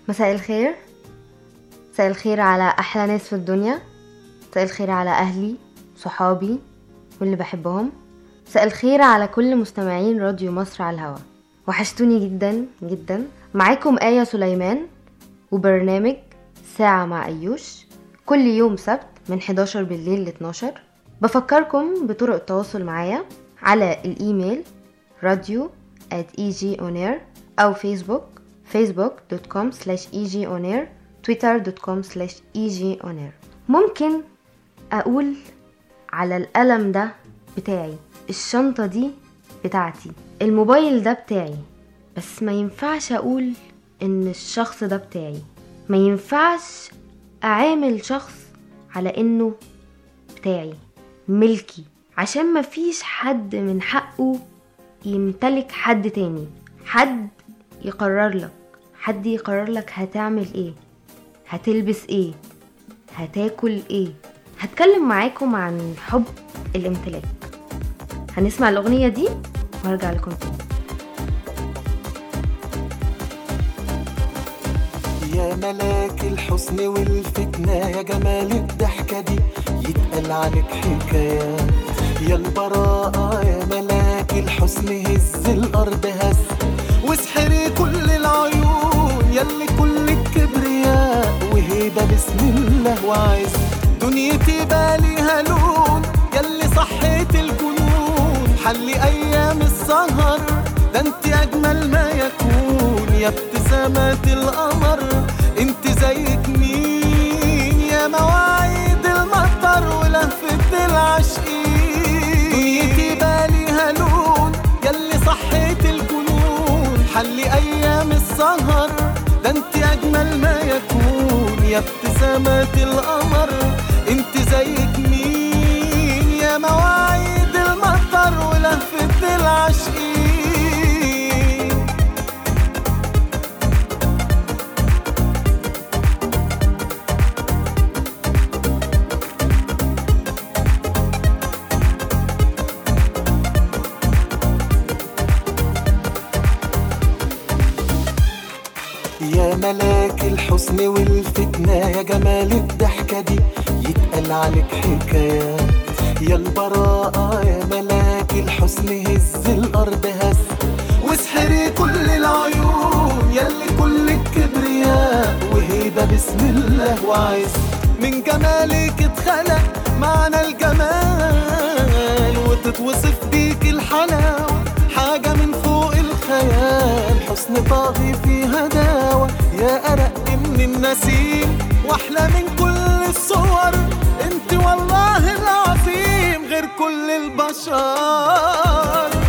مساء الخير. مساء الخير على أحلى ناس في الدنيا. مساء الخير على أهلي صحابي واللي بحبهم. مساء الخير على كل مستمعين راديو مصر على الهوا. وحشتوني جدا جدا. معاكم آية سليمان وبرنامج ساعة مع أيوش كل يوم سبت من 11 بالليل ل 12. بفكركم بطرق التواصل معايا على الإيميل radio@egionair أو facebook.com/egionair twitter.com/egionair. ممكن أقول على القلم ده بتاعي، الشنطة دي بتاعتي، الموبايل ده بتاعي، بس ما ينفعش أقول إن الشخص ده بتاعي. ما ينفعش أعامل شخص على إنه بتاعي ملكي، عشان ما فيش حد من حقه يمتلك حد تاني. حد يقرر لك هتعمل ايه، هتلبس ايه، هتاكل ايه. هتكلم معاكم عن حب الامتلاك. هنسمع الأغنية دي وهرجع لكم تاني. يا ملاك الحسن والفتنة، يا جمال الضحكة دي يتقال عنك حكايات. يا البراءة يا ملاك الحسن، هز الأرض هز واسحري كل العيون، يلي كل الكبرياء وهيبة بسم الله وعز. دنيتي باليها لون، يلي صحيت الجنون، حلي أيام السهر، ده انت أجمل ما يكون. يا ابتسامات القمر انت زيك مين، يا مواعيد المطر ولهفة العاشقين. دنيتي باليها لون، يلي صحيت الجنون، حلي أيام السهر، ده انت أجمل ما يكون. يا ابتسامات القمر انت زيك مين، يا مواعيد المطر ولهفة العاشقين. يا ملاك الحسن والفتنة، يا جمال الضحكة دي يتقال عنك حكايات. يا البراءة يا ملاك الحسن، هز الأرض هز واسحري كل العيون، يلي كل الكبرياء وهيبة بسم الله وعز. من جمالك اتخلق معنى الجمال، وتتوصف بيك الحلاوة حاجة من فوق الخيال. حسن طاغي فيها داوة، يا أرق من النسيم واحلى من كل الصور. انت والله العظيم غير كل البشر.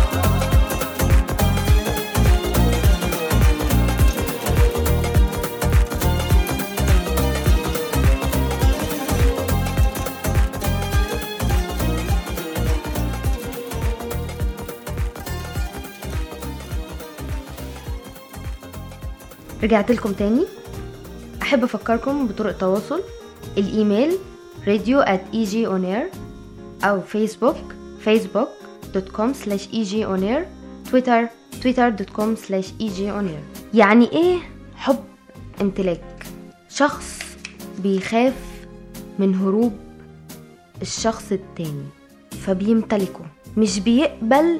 رجعت لكم تاني. أحب أفكركم بطرق التواصل: الإيميل radio@egionair أو facebook.com/egionair twitter.com/egionair. يعني إيه حب امتلاك؟ شخص بيخاف من هروب الشخص التاني فبيمتلكه، مش بيقبل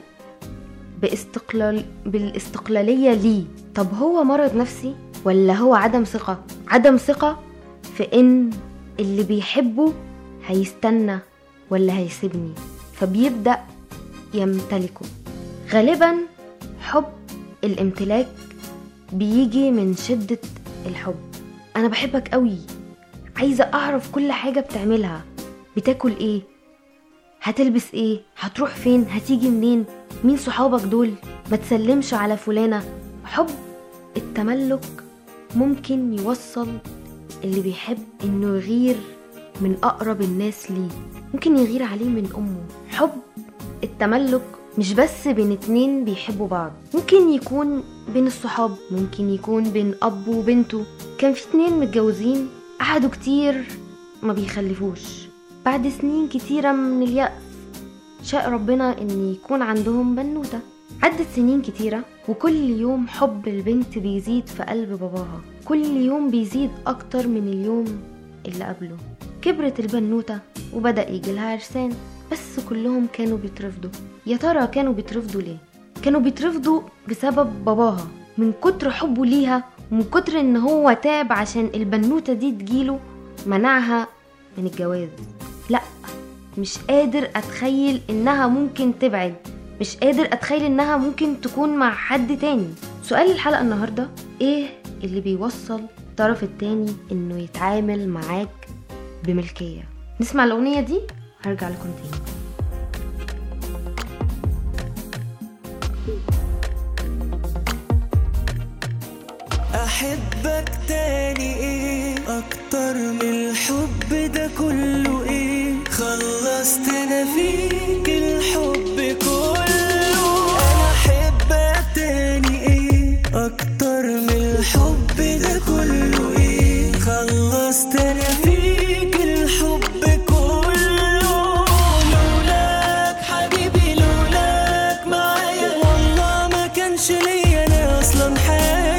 بالاستقلالية ليه. طب هو مرض نفسي ولا هو عدم ثقة؟ عدم ثقة في ان اللي بيحبه هيستنى ولا هيسيبني، فبيبدأ يمتلكه. غالبا حب الامتلاك بيجي من شدة الحب. انا بحبك قوي، عايزة اعرف كل حاجة بتعملها، بتاكل ايه، هتلبس ايه، هتروح فين، هتيجي منين، مين صحابك دول، ما تسلمش على فلانة. حب التملك ممكن يوصل اللي بيحب انه يغير من اقرب الناس ليه، ممكن يغير عليه من امه. حب التملك مش بس بين اتنين بيحبوا بعض، ممكن يكون بين الصحاب، ممكن يكون بين اب وبنته. كان في اتنين متجوزين قعدوا كتير ما بيخلفوش، بعد سنين كتيرة من اليأس شاء ربنا ان يكون عندهم بنوتة. عدت سنين كتيرة وكل يوم حب البنت بيزيد في قلب باباها، كل يوم بيزيد أكتر من اليوم اللي قبله. كبرت البنوتة وبدأ يجيلها عرسان، بس كلهم كانوا بيترفضوا. يا ترى كانوا بيترفضوا ليه؟ كانوا بيترفضوا بسبب باباها، من كتر حبه ليها ومن كتر ان هو تعب عشان البنوتة دي تجيله منعها من الجواز. لا، مش قادر اتخيل انها ممكن تبعد، مش قادر اتخيل انها ممكن تكون مع حد تاني. سؤال الحلقة النهاردة: ايه اللي بيوصل الطرف التاني انه يتعامل معاك بملكية؟ نسمع الأغنية دي هرجع لكم تاني. أحبك تاني إيه أكتر من الحب ده كله؟ إيه خلصت أنا فيك الحب كله. أنا أحبك تاني إيه أكتر من الحب ده كله؟ إيه خلصت أنا فيك الحب كله. لولاك حبيبي، لولاك معايا، والله ما كانش ليا أنا أصلا حياة.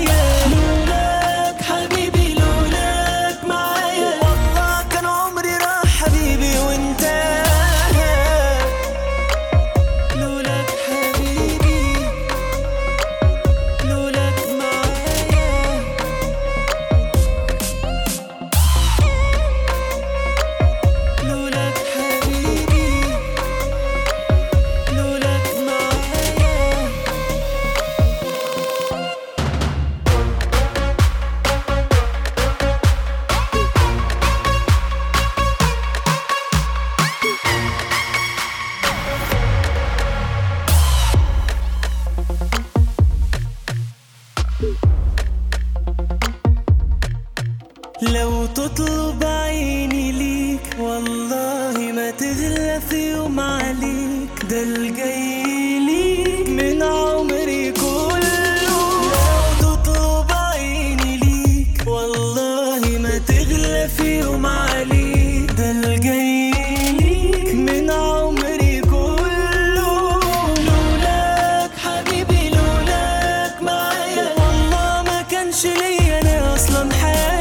لو تطلب عيني ليك والله ما تغلى في يوم عليك، ده الجاي ليك من عمري كله. لو تطلب عيني ليك والله ما تغلى في يوم عليك، ده الجاي ليك من عمري كله. لولاك حبيبي، لولاك معايا، والله ما كانش ليا انا اصلا حياة.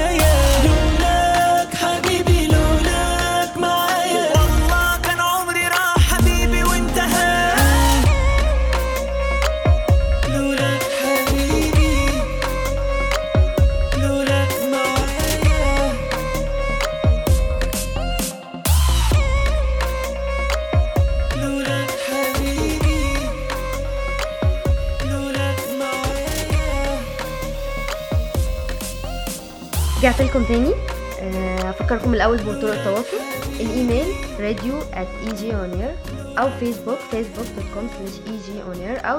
رجعت لكم تاني. افكركم الاول بطرق التواصل: الايميل radio@egionair، او فيسبوك facebook.com/egionair، او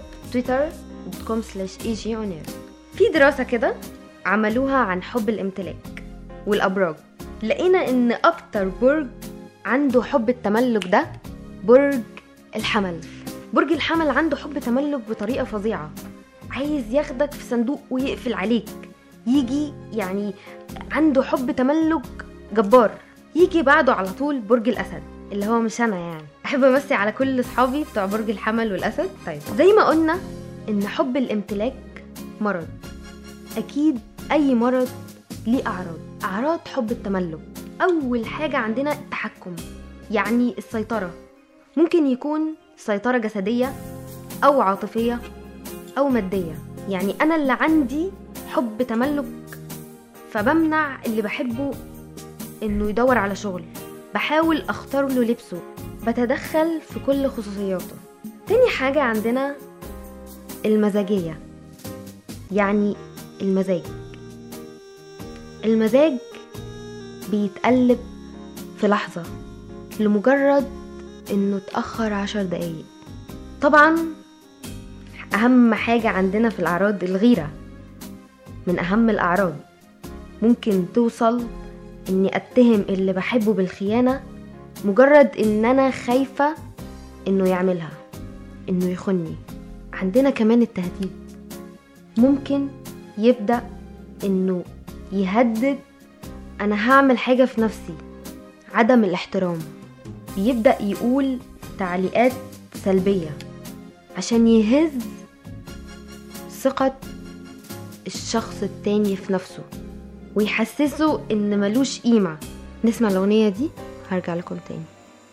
twitter.com/egionair. في دراسة كده عملوها عن حب الامتلاك والابراج، لقينا ان اكتر برج عنده حب التملك ده برج الحمل. برج الحمل عنده حب تملك بطريقة فظيعة، عايز ياخدك في صندوق ويقفل عليك، يجي يعني عنده حب تملك جبار. يجي بعده على طول برج الأسد، اللي هو مش أنا يعني. أحب أمسي على كل أصحابي بتوع برج الحمل والأسد. طيب، زي ما قلنا إن حب الامتلاك مرض، أكيد أي مرض ليه أعراض حب التملك. أول حاجة عندنا التحكم، يعني السيطرة. ممكن يكون سيطرة جسدية أو عاطفية أو مادية. يعني أنا اللي عندي حب تملك فبمنع اللي بحبه انه يدور على شغل، بحاول اختار له لبسه، بتدخل في كل خصوصياته. تاني حاجة عندنا المزاجية، يعني المزاج بيتقلب في لحظة لمجرد انه اتأخر 10 دقايق. طبعا اهم حاجة عندنا في الاعراض الغيرة، من اهم الاعراض. ممكن توصل اني اتهم اللي بحبه بالخيانة مجرد ان انا خايفة انه يعملها، انه يخوني. عندنا كمان التهديد، ممكن يبدأ انه يهدد انا هعمل حاجة في نفسي. عدم الاحترام، بيبدأ يقول تعليقات سلبية عشان يهز ثقة الشخص التاني في نفسه ويحسسه ان ملوش قيمة. نسمع الأغنية دي هرجع لكم تاني.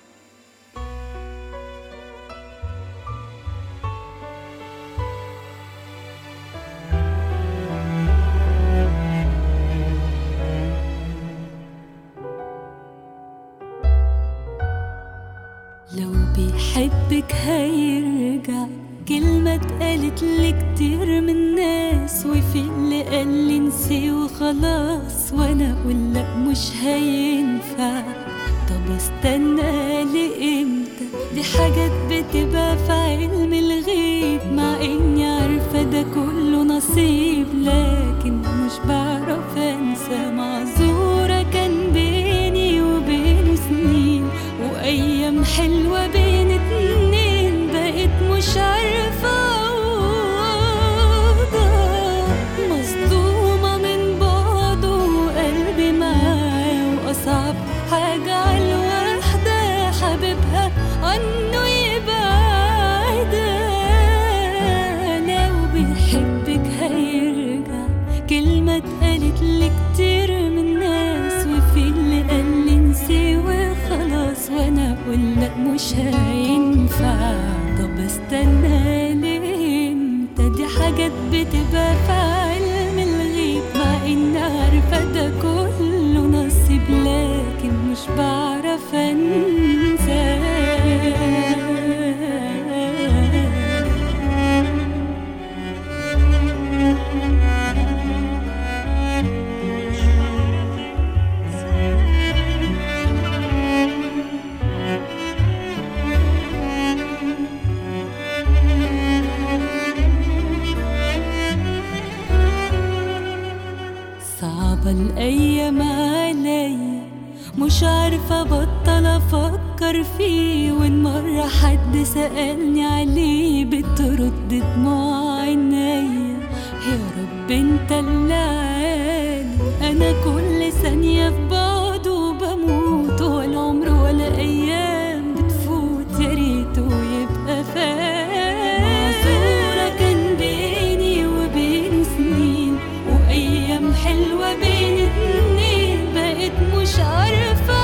لو بيحبك هيرجع، كلمة اتقالت لي كتير من ناس، وفي اللي قال لي نسي وخلاص، وانا اقول لا مش هينفع. طب استنى لامتى؟ دي حاجات بتبقى في علم الغيب، مع اني عارفة ده كله نصيب، لكن مش بعرف انسى. معذورة كان بيني وبينه سنين، وايام حلوة بين اتنين، بقيت مش عارفة أوضح. مصدومة من بعضه وقلبي معاه، وأصعب حاجة على الوحدة حبيبها عنه يبعدها. لو بيحبك هيرجع، كلمة اتقالت لي كتير من ناس، وفي اللي قال لي نسي وخلاص، وانا اقول لا مش هينفع. طب استنى لامتى؟ دي حاجات بتبقى في علم الغيب، مع اني عارفة ده كله نصيب، لكن مش بعرف انسى. صعبة الأيام عليا، مش عارفة بطل أفكر فيه، وإن مرة حد سألني عليه بترد دموع عينيا. يا رب انت اللي عالم، أنا كل ثانية في بعضه بموت، ولا عمر ولا أيام بتفوت، يا ريته يبقى فات. معذورة كان بيني وبينه سنين، وأيام حلوة بين اتنين، بقيت مش عارفة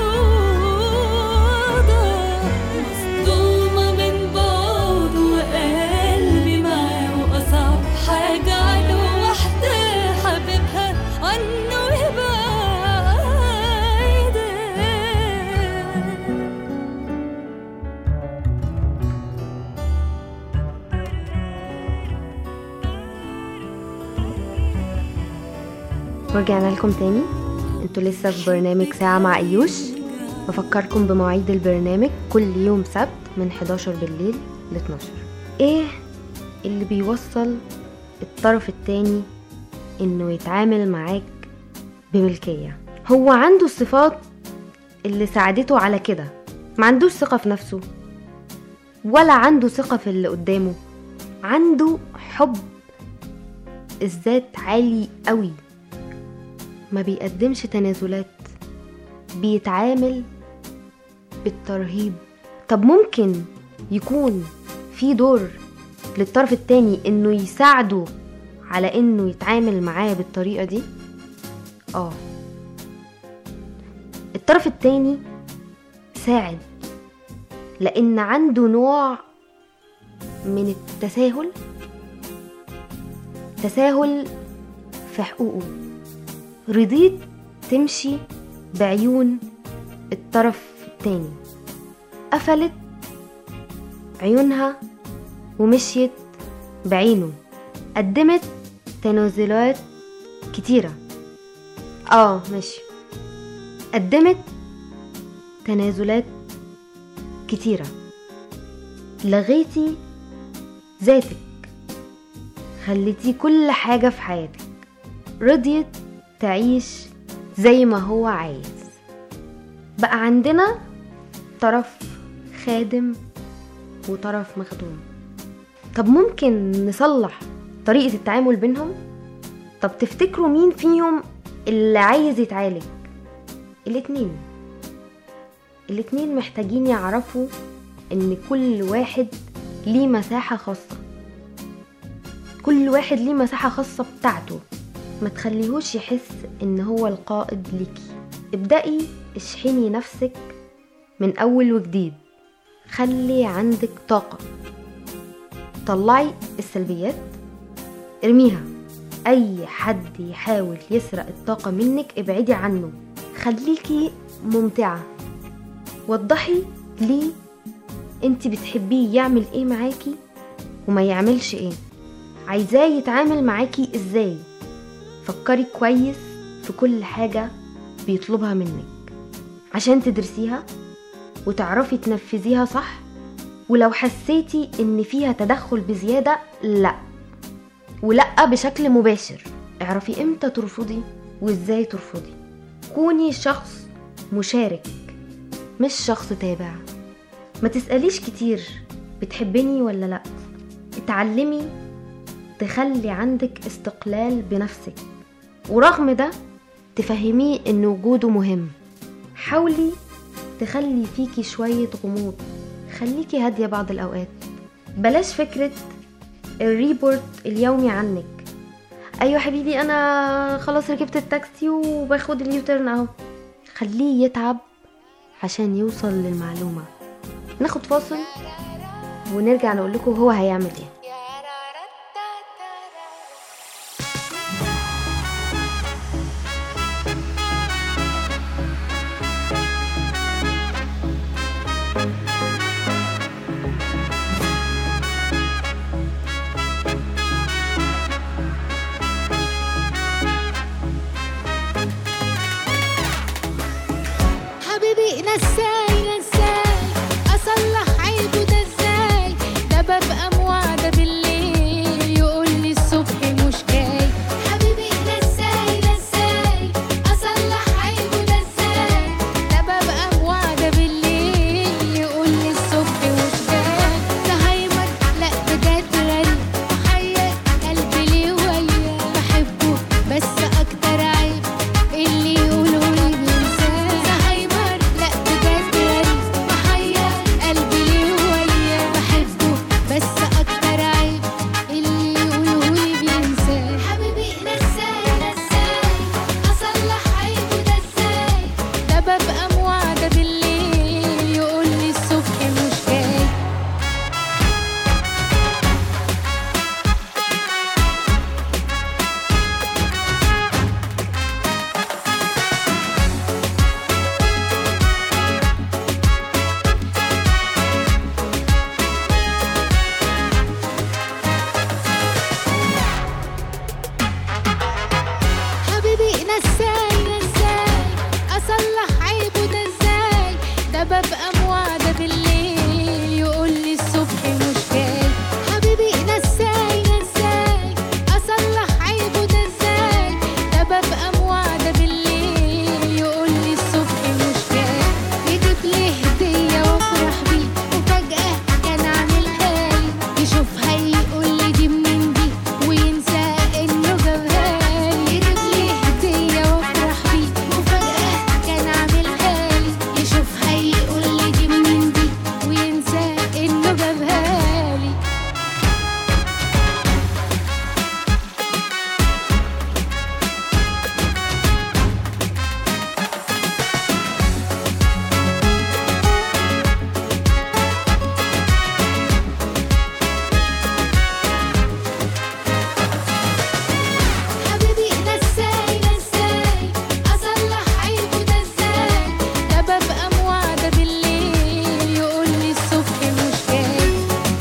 أوضح. مصدومة من بعض وقلبي معاه، وأصعب حاجة على واحدة حبيبها عنه يبعدها. ورجعنا لكم تاني. انتوا لسه في برنامج ساعة مع ايوش. بفكركم بمواعيد البرنامج كل يوم سبت من 11 بالليل ل 12. ايه اللي بيوصل الطرف التاني انه يتعامل معاك بملكية؟ هو عنده الصفات اللي ساعدته على كده، ما عندوش ثقة في نفسه ولا عنده ثقة في اللي قدامه، عنده حب الذات عالي قوي، ما بيقدمش تنازلات، بيتعامل بالترهيب. طب ممكن يكون في دور للطرف التاني انه يساعده على انه يتعامل معاه بالطريقة دي؟ الطرف التاني ساعد، لان عنده نوع من التساهل في حقوقه. رضيت تمشي بعيون الطرف التاني، قفلت عيونها ومشيت بعينه، قدمت تنازلات كتيرة. ماشي، قدمت تنازلات كتيرة، لغيتي ذاتك، خليتي كل حاجة في حياتك، رضيت تعيش زي ما هو عايز. بقى عندنا طرف خادم وطرف مخدوم. طب ممكن نصلح طريقة التعامل بينهم؟ طب تفتكروا مين فيهم اللي عايز يتعالج؟ الاتنين محتاجين يعرفوا ان كل واحد ليه مساحة خاصة، كل واحد ليه مساحة خاصة بتاعته، ما تخليهوش يحس ان هو القائد ليكي. ابدأي اشحني نفسك من اول وجديد، خلي عندك طاقة، طلعي السلبيات ارميها. اي حد يحاول يسرق الطاقة منك ابعدي عنه، خليكي ممتعة. وضحي ليه انت بتحبيه يعمل ايه معاكي وما يعملش ايه، عايزاه يتعامل معاكي ازاي. فكري كويس في كل حاجة بيطلبها منك عشان تدرسيها وتعرفي تنفذيها صح. ولو حسيتي ان فيها تدخل بزيادة لا، ولا بشكل مباشر. اعرفي امتى ترفضي وازاي ترفضي. كوني شخص مشارك مش شخص تابع. ما تسأليش كتير بتحبني ولا لا. اتعلمي تخلي عندك استقلال بنفسك، ورغم ده تفهميه ان وجوده مهم. حاولي تخلي فيكي شوية غموض، خليكي هادية بعض الأوقات. بلاش فكرة الريبورت اليومي عنك. أيوة حبيبي أنا خلاص ركبت التاكسي وباخد اليوترن أهو. خليه يتعب عشان يوصل للمعلومة. ناخد فاصل ونرجع نقول لكم هو هيعمل ايه. حبيبي نساي اصلح عيبه ده ازاي؟ ده ببقى موعده بالليل يقول لي الصبح مش جاي. حبيبي نساي اصلح عيبه ده ازاي؟ ده ببقى موعده بالليل يقول لي الصبح مش جاي. زهايمر لا بجد غريب محير قلبي ليه وياه. بحبه بس اكتر عيب اللي يقولوا لي بنساه. زهايمر لا بجد غريب محير قلبي ليه وياه. بحبه بس اكتر عيب اللي يقولوا لي بنساه. حبيبي نساي اصلح عيبه ده ازاي؟ ده ببقى موعده بالليل يقول لي الصبح مش جاي. حبيبي نساي اصلح عيبه ده ازاي؟ ده ببقى موعده بالليل يقول لي الصبح مش جاي. حبيبي نساي اصلح عيبه ده ازاي؟ ده ببقى موعده بالليل يقول لي الصبح مش جاي. يجيب لي هديه وافرح بيه وفجاه كان عاملها لي. يشوفها يقول لي دي منين دي وينسى انه جابها لي. يجيب لي هديه وافرح بيه وفجاه كان عاملها لي. يشوفها يقول لي دي منين دي وينسى انه جابها لي. حبيبي نساي اصلح عيبه ده ازاي؟ ده ببقى موعده بالليل يقول لي الصبح مش جاي.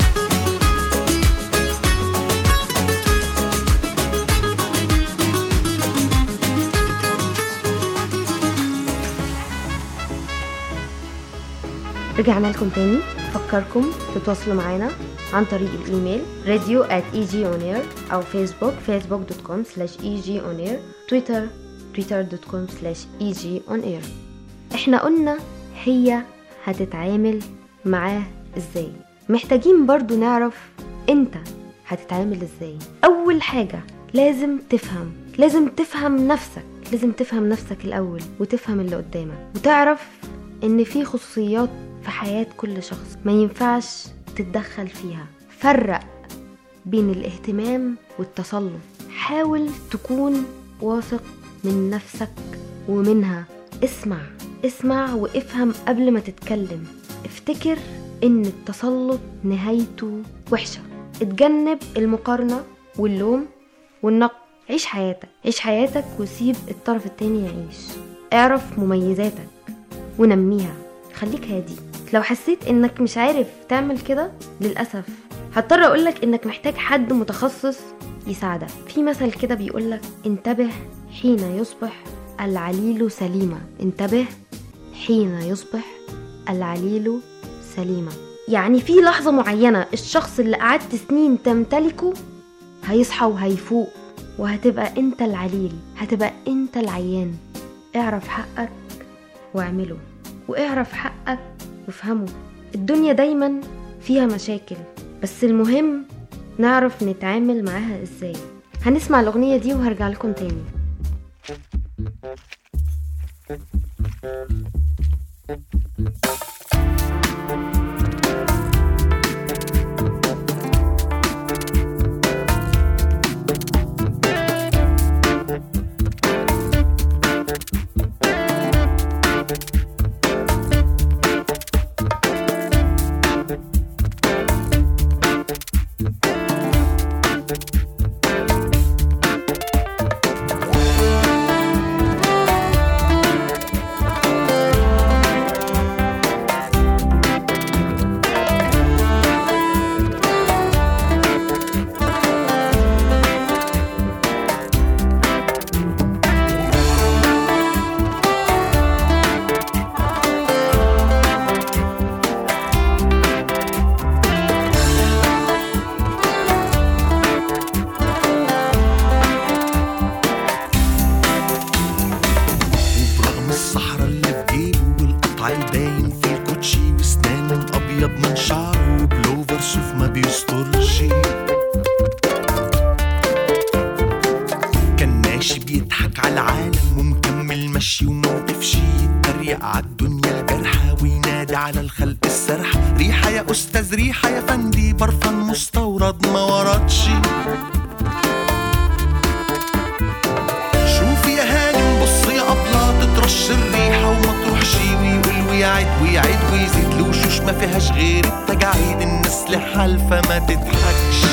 رجعنا لكم تاني. فكركم تتواصلوا معانا عن طريق الايميل radio@egyonair او فيسبوك facebook.com/egyonair، تويتر twitter.com/egyonair. احنا قلنا هي هتتعامل معاه ازاي. محتاجين برضو نعرف انت هتتعامل ازاي. اول حاجة لازم تفهم نفسك الاول، وتفهم اللي قدامك، وتعرف ان في خصوصيات في حياة كل شخص ما ينفعش تتدخل فيها. فرق بين الاهتمام والتسلط. حاول تكون واثق من نفسك ومنها. اسمع وافهم قبل ما تتكلم. افتكر ان التسلط نهايته وحشة. اتجنب المقارنة واللوم والنقد. عيش حياتك وسيب الطرف التاني يعيش. اعرف مميزاتك ونميها. خليك هادي. لو حسيت انك مش عارف تعمل كده للأسف هضطر اقولك انك محتاج حد متخصص يساعدك. في مثل كده بيقولك انتبه حين يصبح العليل سليما. انتبه حين يصبح العليل سليما. يعني في لحظة معينة الشخص اللي قعدت سنين تمتلكه هيصحى وهيفوق وهتبقى انت العليل، هتبقى انت العيان. اعرف حقك واعمله، واعرف حقك وافهمه. الدنيا دايما فيها مشاكل بس المهم نعرف نتعامل معاها ازاي. هنسمع الأغنية دي وهرجع لكم تاني. على الخلق السرح. ريحة يا أستاذ ريحة يا فندي، برفان مستورد ما وردش. شوفي يا هانم بصي يا أبلة، تترش الريحة وما تروحش، ويقول ويعد ويعد ويزيد الوشوش ما فيهاش غير التجاعيد. الناس لحالفة ما تضحكش.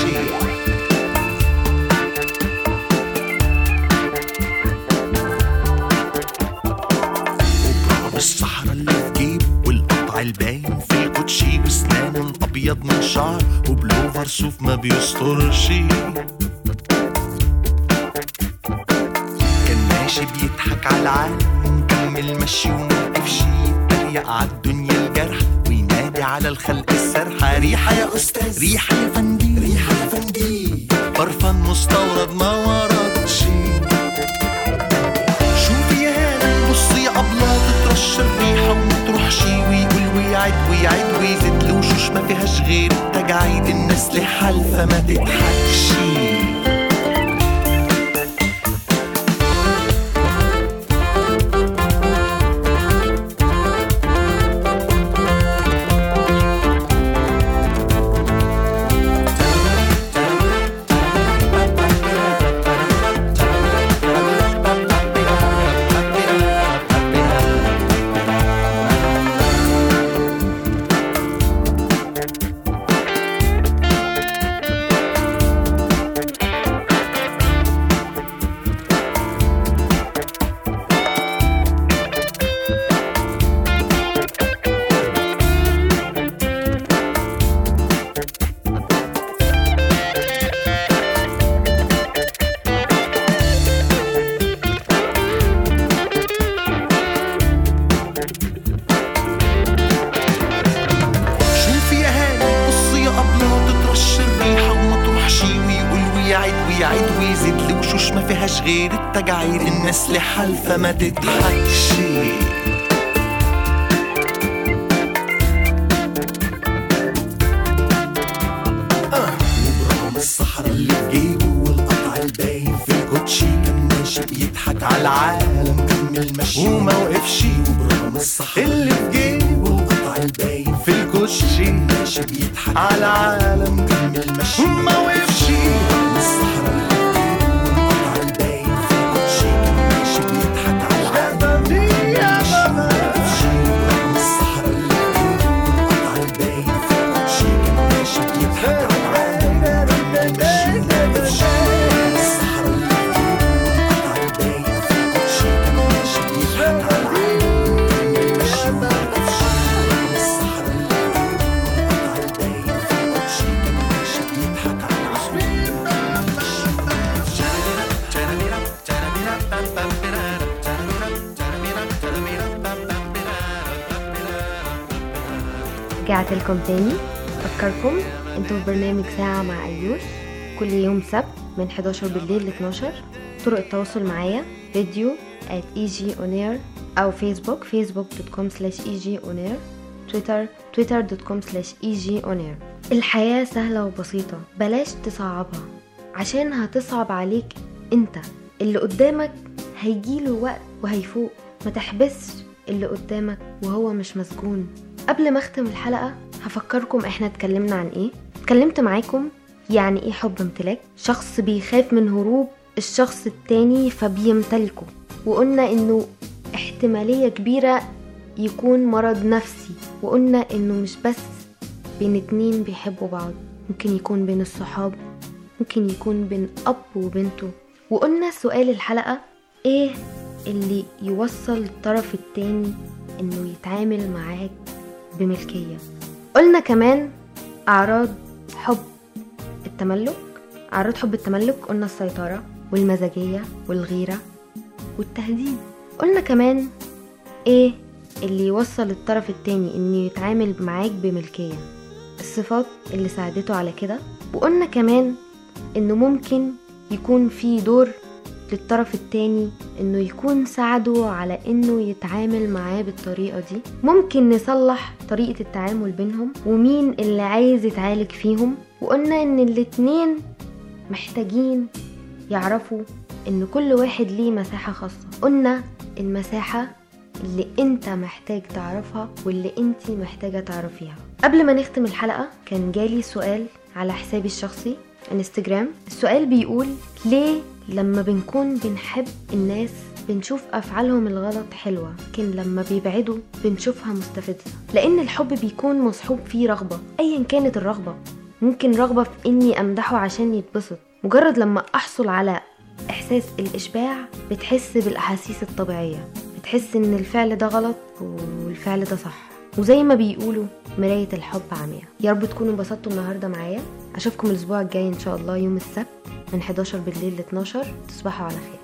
الصحراء اللي في جيبه والقطع الباين في الكوتشي، وسنانه الابيض من شعر وبلوفر صوف ما بيسترش. كان ماشي بيضحك على العالم ومكمل مشي وموقفش، يتريق على الدنيا الجرح وينادي على الخلق السرحة. ريحة يا أستاذ ريحة يا فندي، ريحة يا فندي، برفان مستورد ما وردش. ترش الريحة وما تروحش، ويقول ويعد ويعد ويزيد الوشوش ما فيهاش غير التجاعيد. الناس لحالفة ما تضحكش. ويعيد ويزيد الوشوش ما فيهاش غير التجاعيد. الناس لحالفة ما تضحكش. وبرغم الصحراء اللي في جيبه والقطع الباين في الكوتشي، كان ماشي بيضحك على العالم كمل مشي وما وقفش. وبرغم الصحراء اللي في جيبه والقطع الباين في الكوتشي، ماشي بيضحك على العالم كمل مشي وما وقفش. رجعت لكم تاني. أفكركم انتوا في برنامج ساعة مع أيوش كل يوم سبت من 11 بالليل ل 12. طرق التواصل معايا فيديو @egionair أو فيسبوك facebook.com/egionair، twitter.com/egionair. الحياة سهلة وبسيطة، بلاش تصعبها عشان هتصعب عليك انت. اللي قدامك هيجيله وقت وهيفوق، ما تحبسش اللي قدامك وهو مش مسجون. قبل ما اختم الحلقة هفكركم احنا اتكلمنا عن ايه. اتكلمت معاكم يعني ايه حب امتلاك، شخص بيخاف من هروب الشخص التاني فبيمتلكه، وقلنا انه احتمالية كبيرة يكون مرض نفسي، وقلنا انه مش بس بين اتنين بيحبوا بعض، ممكن يكون بين الصحاب، ممكن يكون بين اب وبنته. وقلنا سؤال الحلقة ايه اللي يوصل الطرف التاني انه يتعامل معاك بملكية. قلنا كمان اعراض حب التملك. اعراض حب التملك قلنا السيطرة والمزاجية والغيرة والتهديد. قلنا كمان ايه اللي يوصل الطرف التاني انه يتعامل معاك بملكية، الصفات اللي ساعدته على كده. وقلنا كمان انه ممكن يكون في دور للطرف التاني انه يكون ساعده على انه يتعامل معاه بالطريقة دي. ممكن نصلح طريقة التعامل بينهم ومين اللي عايز يتعالج فيهم. وقلنا ان الاتنين محتاجين يعرفوا ان كل واحد ليه مساحة خاصة. قلنا المساحة اللي انت محتاج تعرفها واللي انت محتاجة تعرفيها. قبل ما نختم الحلقة كان جالي سؤال على حسابي الشخصي انستجرام. السؤال بيقول ليه لما بنكون بنحب الناس بنشوف أفعالهم الغلط حلوة، لكن لما بيبعدوا بنشوفها مستفزة؟ لأن الحب بيكون مصحوب فيه رغبة، أيا كانت الرغبة. ممكن رغبة في إني أمدحه عشان يتبسط، مجرد لما أحصل على إحساس الإشباع بتحس بالأحاسيس الطبيعية، بتحس إن الفعل ده غلط والفعل ده صح. وزي ما بيقولوا مراية الحب عمياء. يا رب تكونوا انبسطتوا النهاردة معايا. أشوفكم الأسبوع الجاي إن شاء الله يوم السبت من 11 بالليل ل 12. تصبحوا على خير.